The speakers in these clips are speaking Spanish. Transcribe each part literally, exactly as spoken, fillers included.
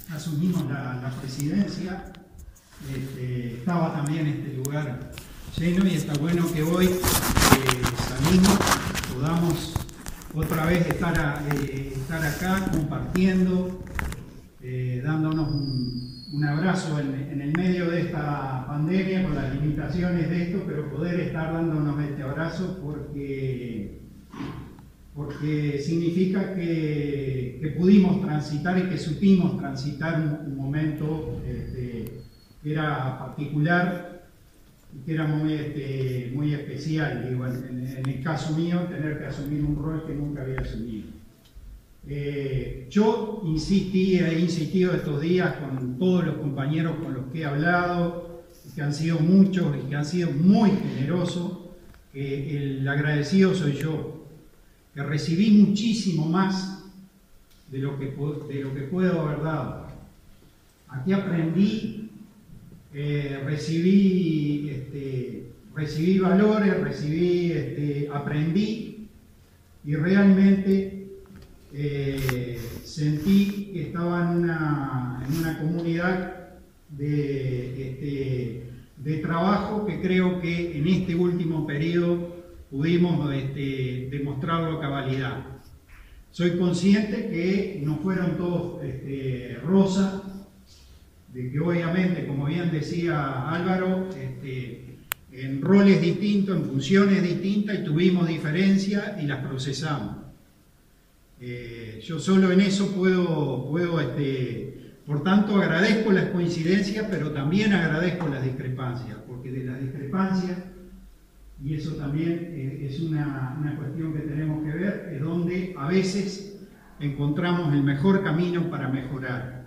asumimos la, la presidencia, este, estaba también este lugar lleno y está bueno que hoy eh, salimos, podamos otra vez estar, a, eh, estar acá compartiendo, eh, dándonos un, un abrazo en, en el medio de esta pandemia con las limitaciones de esto, pero poder estar dándonos este abrazo porque, porque significa que, que pudimos transitar y que supimos transitar un, un momento este, que era particular y que era muy, este, muy especial, digo, en, en el caso mío, tener que asumir un rol que nunca había asumido. Eh, yo insistí, he insistido estos días con todos los compañeros con los que he hablado, que han sido muchos y que han sido muy generosos, que el agradecido soy yo, que recibí muchísimo más de lo que, de lo que puedo haber dado. Aquí aprendí. Eh, recibí, este, recibí valores, recibí, este, aprendí y realmente eh, sentí que estaba en una, en una comunidad de, este, de trabajo que creo que en este último periodo pudimos este, demostrarlo a cabalidad. Soy consciente que no fueron todos este, rosas, de que obviamente, como bien decía Álvaro, este, en roles distintos, en funciones distintas, y tuvimos diferencias y las procesamos. Eh, yo solo en eso puedo, puedo este, por tanto agradezco las coincidencias, pero también agradezco las discrepancias, porque de las discrepancias, y eso también eh, es una, una cuestión que tenemos que ver, es donde a veces encontramos el mejor camino para mejorar.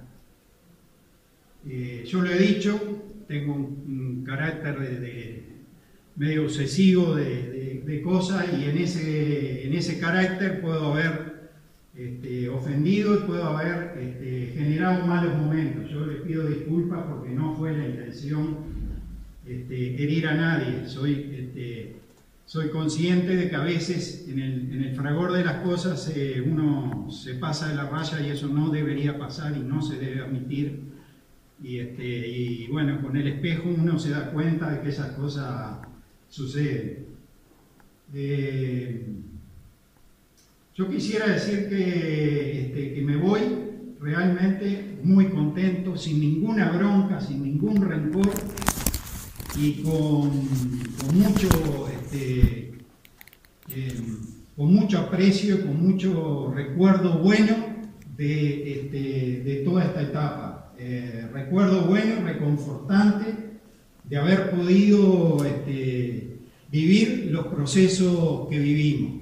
Eh, yo lo he dicho, tengo un, un carácter de, de medio obsesivo de, de, de cosas y en ese, en ese carácter puedo haber este, ofendido y puedo haber este, generado malos momentos. Yo les pido disculpas porque no fue la intención este, herir a nadie. Soy, este, soy consciente de que a veces en el, en el fragor de las cosas eh, uno se pasa de la raya y eso no debería pasar y no se debe admitir. Y, este, y bueno, con el espejo uno se da cuenta de que esas cosas suceden. Eh, yo quisiera decir que, este, que me voy realmente muy contento, sin ninguna bronca, sin ningún rencor y con, con, mucho, este, eh, con mucho aprecio y con mucho recuerdo bueno de, este, de toda esta etapa. Eh, recuerdo bueno, reconfortante de haber podido este, vivir los procesos que vivimos.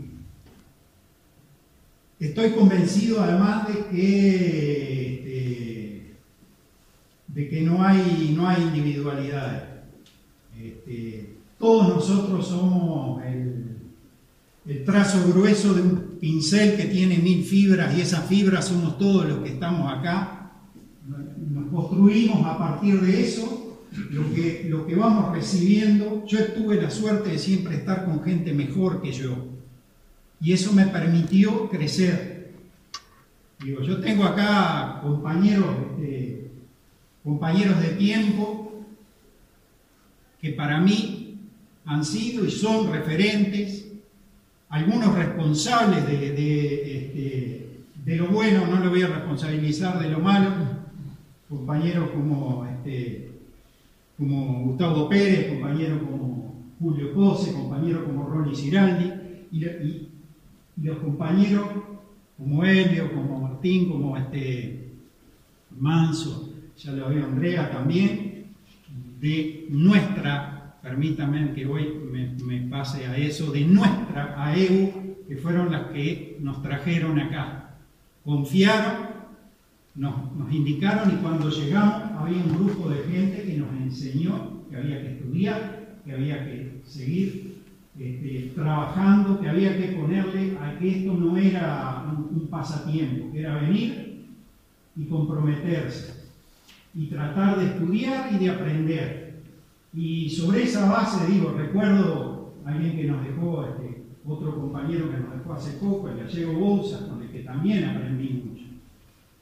Estoy convencido además de que, este, de que no hay, no hay individualidades. Este, todos nosotros somos el, el trazo grueso de un pincel que tiene mil fibras y esas fibras somos todos los que estamos acá. Nos construimos a partir de eso, lo que, lo que vamos recibiendo. Yo tuve la suerte de siempre estar con gente mejor que yo, y eso me permitió crecer. Digo, yo tengo acá compañeros, este, compañeros de tiempo que para mí han sido y son referentes, algunos responsables de, de, este, de lo bueno, no lo voy a responsabilizar de lo malo. Compañeros como, este, como Gustavo Pérez, compañeros como Julio Pose, compañeros como Ronnie Ciraldi, y, y, y los compañeros como Helio, como Martín, como este, Manso, ya lo veo Andrea también, de nuestra, permítanme que hoy me, me pase a eso, de nuestra A E U, que fueron las que nos trajeron acá. Confiaron, Nos, nos indicaron y cuando llegamos había un grupo de gente que nos enseñó que había que estudiar, que había que seguir este, trabajando, que había que ponerle a que esto no era un, un pasatiempo, que era venir y comprometerse y tratar de estudiar y de aprender. Y sobre esa base, digo, recuerdo a alguien que nos dejó, este, otro compañero que nos dejó hace poco, el gallego Bolsa, con el que también aprendí mucho.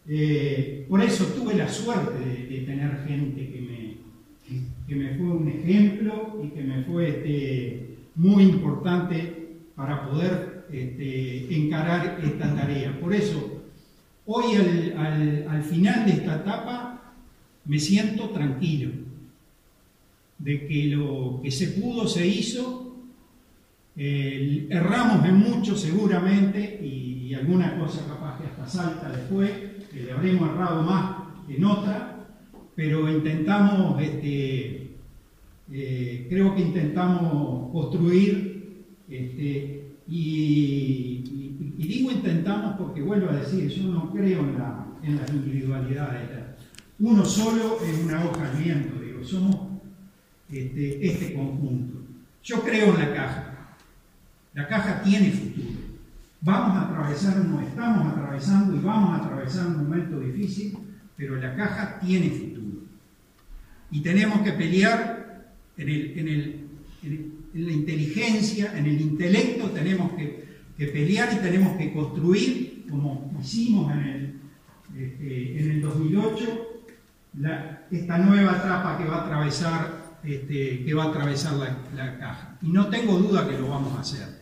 Eh, por eso tuve la suerte de, de tener gente que me, que, que me fue un ejemplo y que me fue este, muy importante para poder este, encarar esta tarea. Por eso, hoy al, al, al final de esta etapa me siento tranquilo de que lo que se pudo se hizo. Eh, erramos en mucho seguramente y, y alguna cosa capaz que hasta salta después, que le habremos errado más en otra, pero intentamos, este, eh, creo que intentamos construir, este, y, y, y digo intentamos porque vuelvo a decir, yo no creo en, la, en las individualidades. Uno solo es una hoja al viento, digo, somos este, este conjunto. Yo creo en la caja. La caja tiene futuro. Vamos a atravesar, no estamos atravesando y vamos a atravesar un momento difícil, pero la caja tiene futuro. Y tenemos que pelear en, el, en, el, en la inteligencia, en el intelecto, tenemos que, que pelear y tenemos que construir, como hicimos en el, este, en el dos mil ocho, la, esta nueva etapa que va a atravesar, este, que va a atravesar la, la caja. Y no tengo duda que lo vamos a hacer.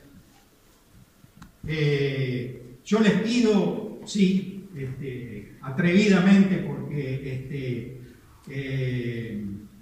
Eh, yo les pido, sí, este, atrevidamente, porque este, eh,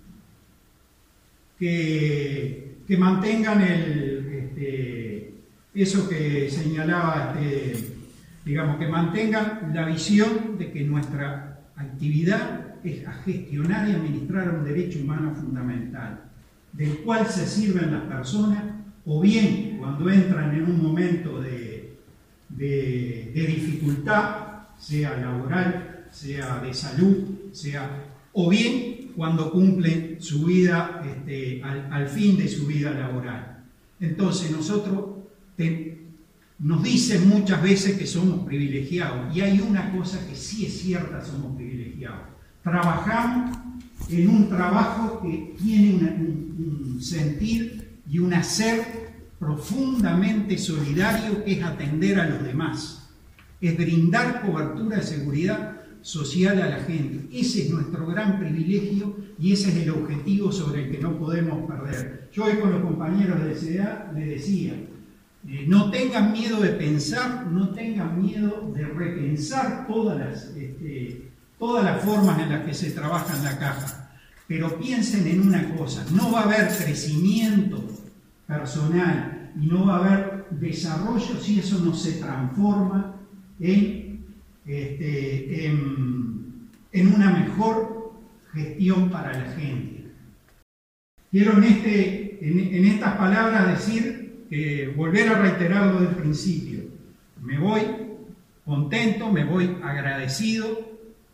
que, que mantengan el, este, eso que señalaba, este, digamos, que mantengan la visión de que nuestra actividad es a gestionar y administrar un derecho humano fundamental, del cual se sirven las personas, o bien cuando entran en un momento de, de, de dificultad, sea laboral, sea de salud, sea, o bien cuando cumplen su vida, este, al, al fin de su vida laboral. Entonces nosotros te, nos dicen muchas veces que somos privilegiados, y hay una cosa que sí es cierta, somos privilegiados. Trabajamos en un trabajo que tiene una, un, un sentir y un hacer profundamente solidario, que es atender a los demás, es brindar cobertura de seguridad social a la gente. Ese es nuestro gran privilegio y ese es el objetivo sobre el que no podemos perder. Yo hoy con los compañeros de C D A les decía, eh, no tengan miedo de pensar, no tengan miedo de repensar todas las, este, todas las formas en las que se trabaja en la caja, pero piensen en una cosa, no va a haber crecimiento personal y no va a haber desarrollo si eso no se transforma en, este, en, en una mejor gestión para la gente. Quiero en, este, en, en estas palabras decir, que volver a reiterar lo del principio. Me voy contento, me voy agradecido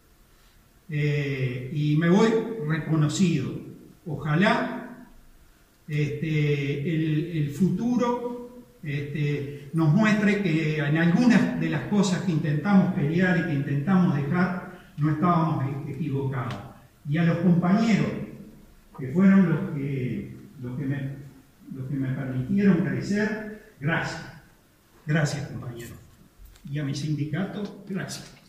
eh, y me voy reconocido. Ojalá Este, el, el futuro este, nos muestre que en algunas de las cosas que intentamos pelear y que intentamos dejar no estábamos equivocados. Y a los compañeros que fueron los que, los que, me, los que me permitieron crecer, gracias. Gracias, compañeros. Y a mi sindicato, gracias.